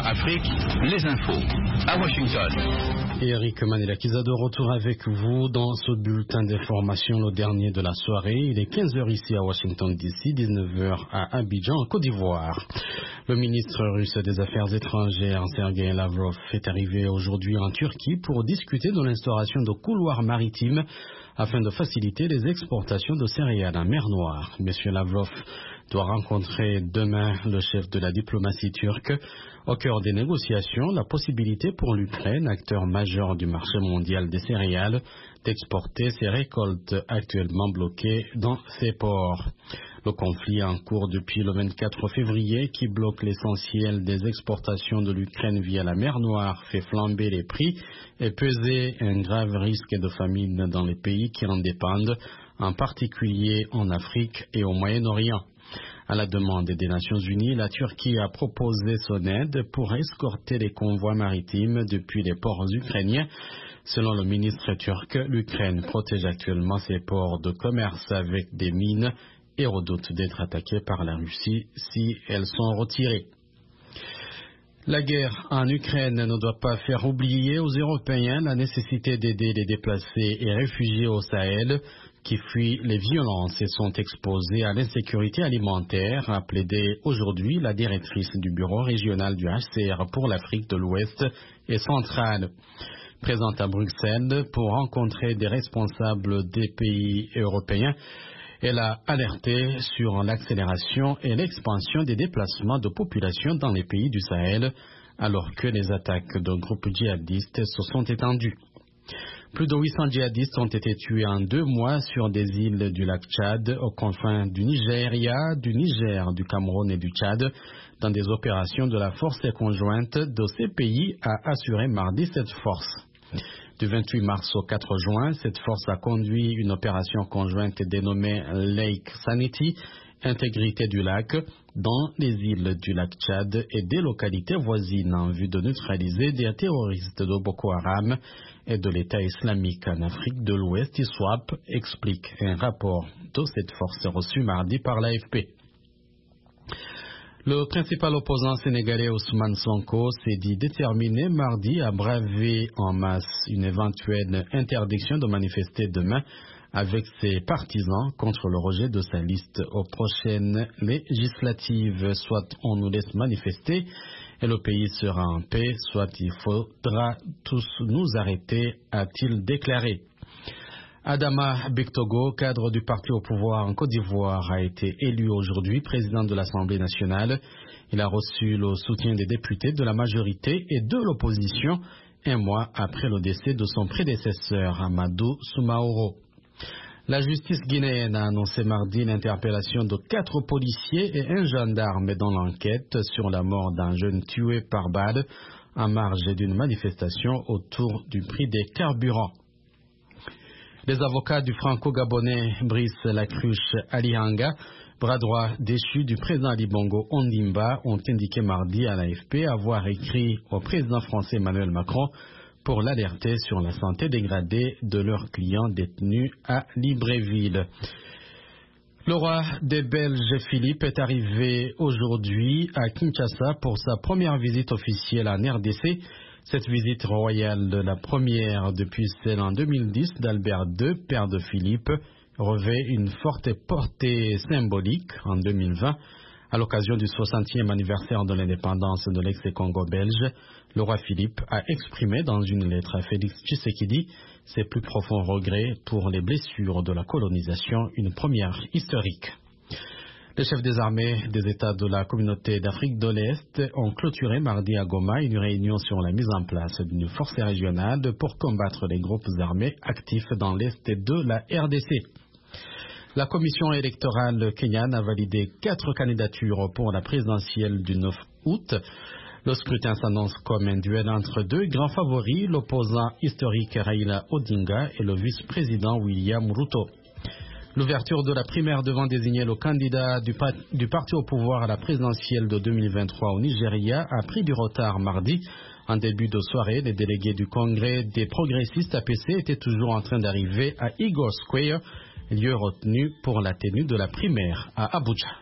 Afrique, les infos à Washington. Eric Manelakiza de retour avec vous dans ce bulletin d'information, le dernier de la soirée. Il est 15h ici à Washington DC, 19h à Abidjan, en Côte d'Ivoire. Le ministre russe des Affaires étrangères, Sergei Lavrov, est arrivé aujourd'hui en Turquie pour discuter de l'instauration de couloirs maritimes afin de faciliter les exportations de céréales en mer Noire. Monsieur Lavrov doit rencontrer demain le chef de la diplomatie turque. Au cœur des négociations, la possibilité pour l'Ukraine, acteur majeur du marché mondial des céréales, d'exporter ses récoltes actuellement bloquées dans ses ports. Le conflit en cours depuis le 24 février qui bloque l'essentiel des exportations de l'Ukraine via la mer Noire fait flamber les prix et peser un grave risque de famine dans les pays qui en dépendent, en particulier en Afrique et au Moyen-Orient. À la demande des Nations Unies, la Turquie a proposé son aide pour escorter les convois maritimes depuis les ports ukrainiens. Selon le ministre turc, l'Ukraine protège actuellement ses ports de commerce avec des mines et redoute d'être attaquée par la Russie si elles sont retirées. La guerre en Ukraine ne doit pas faire oublier aux Européens la nécessité d'aider les déplacés et réfugiés au Sahel qui fuient les violences et sont exposés à l'insécurité alimentaire, a plaidé aujourd'hui la directrice du bureau régional du HCR pour l'Afrique de l'Ouest et centrale. Présente à Bruxelles pour rencontrer des responsables des pays européens, elle a alerté sur l'accélération et l'expansion des déplacements de population dans les pays du Sahel, alors que les attaques de groupes djihadistes se sont étendues. Plus de 800 djihadistes ont été tués en 2 mois sur des îles du lac Tchad, aux confins du Nigeria, du Niger, du Cameroun et du Tchad, dans des opérations de la force conjointe de ces pays, a assuré mardi cette force. Du 28 mars au 4 juin, cette force a conduit une opération conjointe dénommée Lake Sanity, intégrité du lac, dans les îles du lac Tchad et des localités voisines en vue de neutraliser des terroristes de Boko Haram et de l'État islamique en Afrique de l'Ouest, ISWAP, explique un rapport de cette force reçu mardi par l'AFP. Le principal opposant sénégalais Ousmane Sonko s'est dit déterminé mardi à braver en masse une éventuelle interdiction de manifester demain avec ses partisans contre le rejet de sa liste aux prochaines législatives. Soit on nous laisse manifester et le pays sera en paix, soit il faudra tous nous arrêter, a-t-il déclaré. Adama Bektogo, cadre du parti au pouvoir en Côte d'Ivoire, a été élu aujourd'hui président de l'Assemblée nationale. Il a reçu le soutien des députés de la majorité et de l'opposition 1 mois après le décès de son prédécesseur, Amadou Soumaoro. La justice guinéenne a annoncé mardi l'interpellation de 4 policiers et 1 gendarme dans l'enquête sur la mort d'un jeune tué par balle en marge d'une manifestation autour du prix des carburants. Les avocats du franco-gabonais Brice Lacruche Alihanga, bras droit déchu du président Ali Bongo Ondimba, ont indiqué mardi à l'AFP avoir écrit au président français Emmanuel Macron pour l'alerter sur la santé dégradée de leurs clients détenus à Libreville. Le roi des Belges Philippe est arrivé aujourd'hui à Kinshasa pour sa première visite officielle en RDC. Cette visite royale, la première depuis celle en 2010 d'Albert II, père de Philippe, revêt une forte portée symbolique en 2020. À l'occasion du 60e anniversaire de l'indépendance de l'ex-Congo belge, le roi Philippe a exprimé dans une lettre à Félix Tshisekedi ses plus profonds regrets pour les blessures de la colonisation, une première historique. Les chefs des armées des États de la communauté d'Afrique de l'Est ont clôturé mardi à Goma une réunion sur la mise en place d'une force régionale pour combattre les groupes armés actifs dans l'Est de la RDC. La commission électorale kenyane a validé 4 candidatures pour la présidentielle du 9 août. Le scrutin s'annonce comme un duel entre 2 grands favoris, l'opposant historique Raila Odinga et le vice-président William Ruto. L'ouverture de la primaire devant désigner le candidat du parti au pouvoir à la présidentielle de 2023 au Nigeria a pris du retard mardi. En début de soirée, les délégués du Congrès des progressistes APC étaient toujours en train d'arriver à Eagle Square, lieu retenu pour la tenue de la primaire à Abuja.